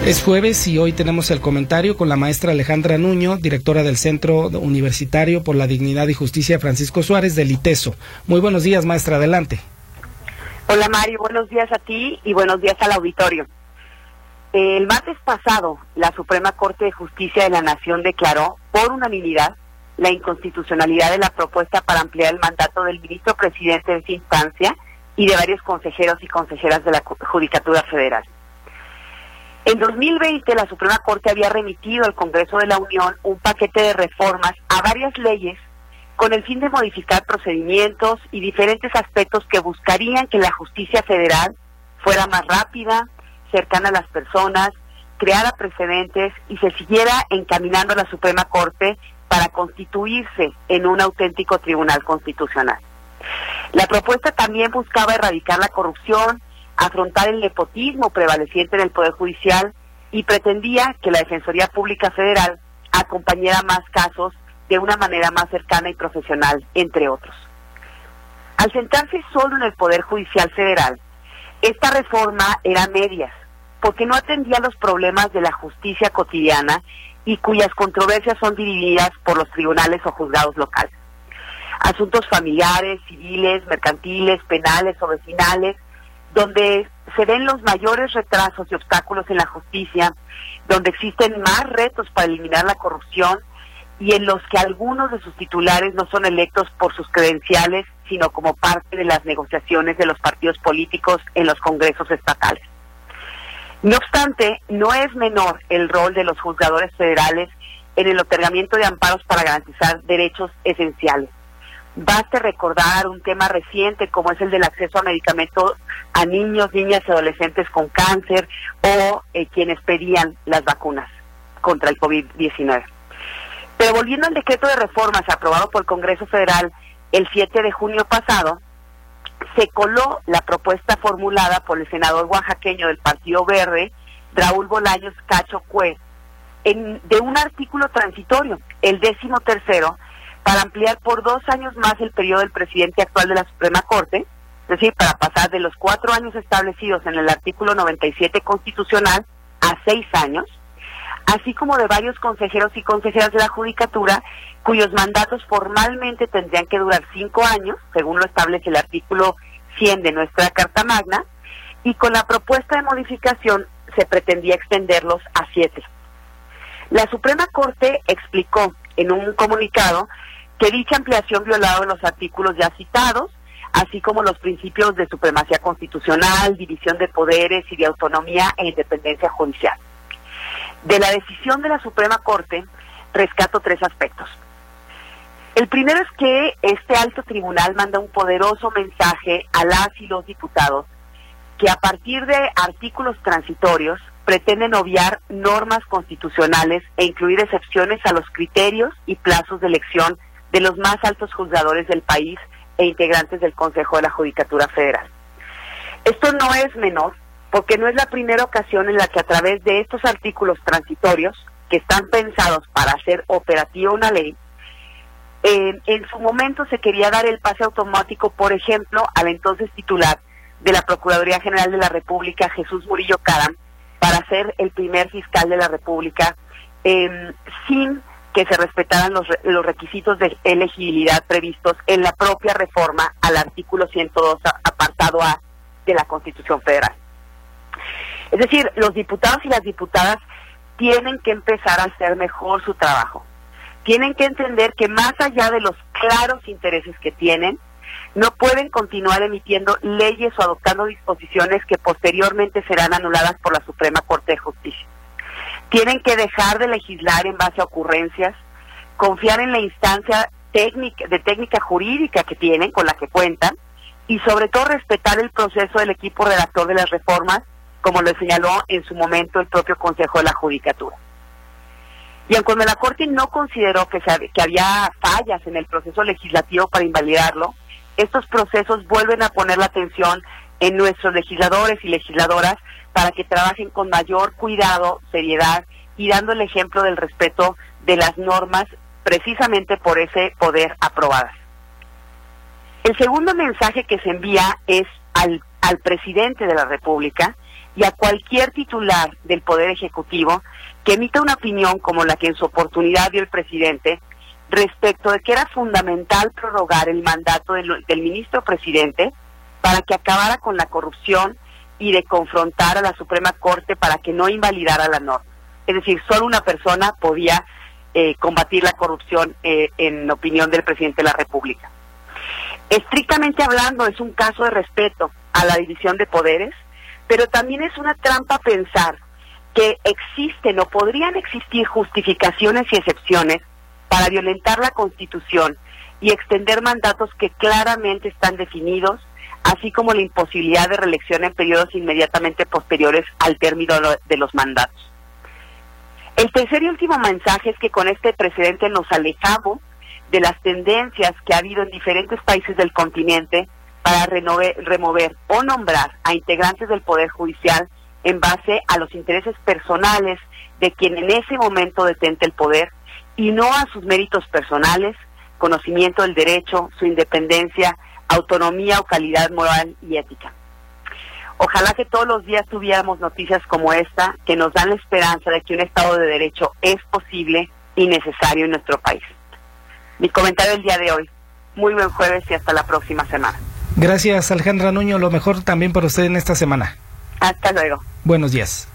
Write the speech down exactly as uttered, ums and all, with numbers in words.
Es jueves y hoy tenemos el comentario con la maestra Alejandra Nuño, directora del Centro Universitario por la Dignidad y Justicia Francisco Suárez del ITESO. Muy buenos días, maestra, adelante. Hola Mario, buenos días a ti y buenos días al auditorio. El martes pasado, la Suprema Corte de Justicia de la Nación declaró por unanimidad la inconstitucionalidad de la propuesta para ampliar el mandato del ministro presidente de esa instancia y de varios consejeros y consejeras de la Judicatura Federal. En dos mil veinte, la Suprema Corte había remitido al Congreso de la Unión un paquete de reformas a varias leyes con el fin de modificar procedimientos y diferentes aspectos que buscarían que la justicia federal fuera más rápida, cercana a las personas, creara precedentes y se siguiera encaminando a la Suprema Corte para constituirse en un auténtico tribunal constitucional. La propuesta también buscaba erradicar la corrupción, afrontar el nepotismo prevaleciente en el Poder Judicial y pretendía que la Defensoría Pública Federal acompañara más casos de una manera más cercana y profesional, entre otros. Al centrarse solo en el Poder Judicial Federal, esta reforma era medias, porque no atendía los problemas de la justicia cotidiana y cuyas controversias son divididas por los tribunales o juzgados locales. Asuntos familiares, civiles, mercantiles, penales o vecinales, donde se ven los mayores retrasos y obstáculos en la justicia, donde existen más retos para eliminar la corrupción y en los que algunos de sus titulares no son electos por sus credenciales, sino como parte de las negociaciones de los partidos políticos en los congresos estatales. No obstante, no es menor el rol de los juzgadores federales en el otorgamiento de amparos para garantizar derechos esenciales. Baste recordar un tema reciente como es el del acceso a medicamentos a niños, niñas y adolescentes con cáncer o eh, quienes pedían las vacunas contra el COVID diecinueve. Pero volviendo al decreto de reformas aprobado por el Congreso Federal el siete de junio pasado, se coló la propuesta formulada por el senador oaxaqueño del Partido Verde, Raúl Bolaños Cacho Cue, en, de un artículo transitorio, el décimo tercero, para ampliar por dos años más el periodo del presidente actual de la Suprema Corte, es decir, para pasar de los cuatro años establecidos en el artículo noventa y siete constitucional a seis años, así como de varios consejeros y consejeras de la Judicatura, cuyos mandatos formalmente tendrían que durar cinco años, según lo establece el artículo cien de nuestra Carta Magna, y con la propuesta de modificación se pretendía extenderlos a siete. La Suprema Corte explicó en un comunicado que dicha ampliación violaba los artículos ya citados, así como los principios de supremacía constitucional, división de poderes y de autonomía e independencia judicial. De la decisión de la Suprema Corte, rescato tres aspectos. El primero es que este alto tribunal manda un poderoso mensaje a las y los diputados que a partir de artículos transitorios pretenden obviar normas constitucionales e incluir excepciones a los criterios y plazos de elección de los más altos juzgadores del país e integrantes del Consejo de la Judicatura Federal. Esto no es menor, porque no es la primera ocasión en la que a través de estos artículos transitorios, que están pensados para hacer operativa una ley, eh, en su momento se quería dar el pase automático, por ejemplo, al entonces titular de la Procuraduría General de la República, Jesús Murillo Caram, para ser el primer fiscal de la República, eh, sin que se respetaran los, los requisitos de elegibilidad previstos en la propia reforma al artículo ciento dos, apartado A de la Constitución Federal. Es decir, los diputados y las diputadas tienen que empezar a hacer mejor su trabajo. Tienen que entender que más allá de los claros intereses que tienen, no pueden continuar emitiendo leyes o adoptando disposiciones que posteriormente serán anuladas por la Suprema Corte de Justicia. Tienen que dejar de legislar en base a ocurrencias, confiar en la instancia técnica, de técnica jurídica que tienen, con la que cuentan, y sobre todo respetar el proceso del equipo redactor de las reformas, como lo señaló en su momento el propio Consejo de la Judicatura. Y aunque la Corte no consideró que, se, que había fallas en el proceso legislativo para invalidarlo, estos procesos vuelven a poner la atención en nuestros legisladores y legisladoras para que trabajen con mayor cuidado, seriedad y dando el ejemplo del respeto de las normas precisamente por ese poder aprobadas. El segundo mensaje que se envía es al, al presidente de la República, y a cualquier titular del Poder Ejecutivo que emita una opinión como la que en su oportunidad dio el presidente respecto de que era fundamental prorrogar el mandato del, del ministro presidente para que acabara con la corrupción y de confrontar a la Suprema Corte para que no invalidara la norma. Es decir, solo una persona podía eh, combatir la corrupción eh, en opinión del presidente de la República. Estrictamente hablando, es un caso de respeto a la división de poderes, pero también es una trampa pensar que existen o podrían existir justificaciones y excepciones para violentar la Constitución y extender mandatos que claramente están definidos, así como la imposibilidad de reelección en periodos inmediatamente posteriores al término de los mandatos. El tercer y último mensaje es que con este precedente nos alejamos de las tendencias que ha habido en diferentes países del continente para renover, remover o nombrar a integrantes del Poder Judicial en base a los intereses personales de quien en ese momento detente el poder y no a sus méritos personales, conocimiento del derecho, su independencia, autonomía o calidad moral y ética. Ojalá que todos los días tuviéramos noticias como esta que nos dan la esperanza de que un Estado de Derecho es posible y necesario en nuestro país. Mi comentario del día de hoy. Muy buen jueves y hasta la próxima semana. Gracias, Alejandra Nuño. Lo mejor también para usted en esta semana. Hasta luego. Buenos días.